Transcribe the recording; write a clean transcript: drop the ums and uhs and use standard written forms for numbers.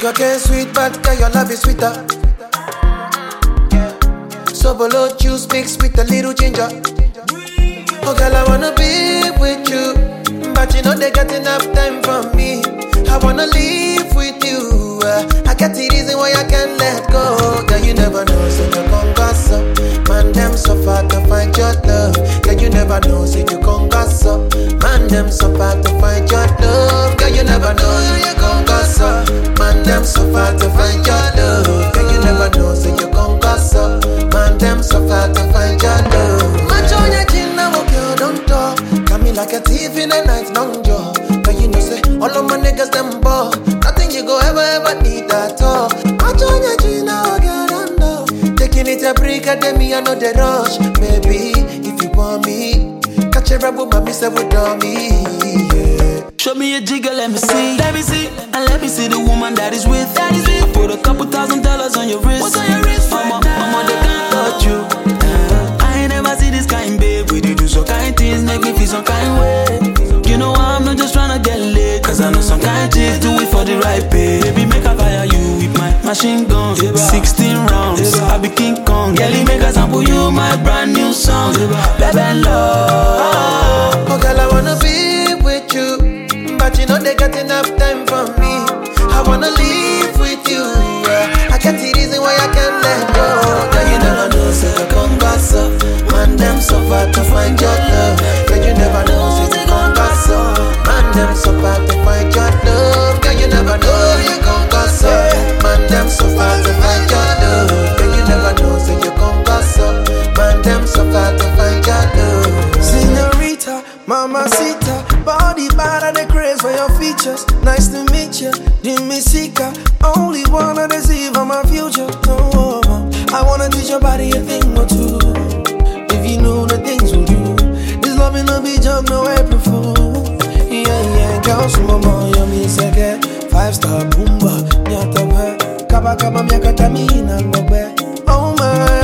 Sugar sweet, but girl, your love is sweeter. So below juice mixed with a little ginger. Oh girl, I wanna be with you, but you know they got enough time for me. I wanna live with you. I got the reason why I can't let go. Girl, you never know, so you gon' gossip. Man, them so far to find your love. Girl, you never know, so you gon' gossip. Man, them so far to find your love. Girl, you never know, so you gon' gossip. Man, them so far to find your love. Girl, you never know, so you gon' gossip. Man, them so far to find your love. Match on your chin now, girl, don't talk. Got me like a thief in the night, long jaw. But you know, say, all of my niggas, them ball. Nothing you go ever need at all. Match on your chin now, girl, don't know. Taking it a break, at me, I know the rush. Maybe, if you want me, catch a rebel, mommy, say, with me, yeah. Show me a jigger, let me see. Let me see. And let me see the woman that is with. I put a couple $1,000 on your wrist. What's on your wrist? Mama, they can't touch you. I ain't never see this kind, babe. We do so kind things, make me feel some kind way. You know I'm not just tryna get laid, cause I know some kind chicks do it for the right pay. Baby, make I fire you with my machine gun. 16 rounds, I be King Kong. Girlie, make I sample you my brand new song. Baby, love. Oh girl, I wanna be with you, but you know they got enough time for me. I wanna live with you. I got the reason why I can't let go. Girl, you never know, say you gon' gossip. Man, them so far to find your love. Girl, you never know, say you gon' gossip. Man, them so far to find your love. Girl, you never know, you gon' gossip. Man, them so far to find your love. Girl, you never know, say you gon' gossip. Man, them so far to find your love. Senorita, mamacita, body bad and the craze for your features. Nice to meet you, Jimmy Sika. Only wanna deceive on my future. Oh, I wanna teach your body a thing or two. If you know the things we'll do, this love in a be jump, no April Fool. Yeah, girl, so mama, you me second 5-star boomba, nyata ba, kaba miaka tamina ngobe. Oh my.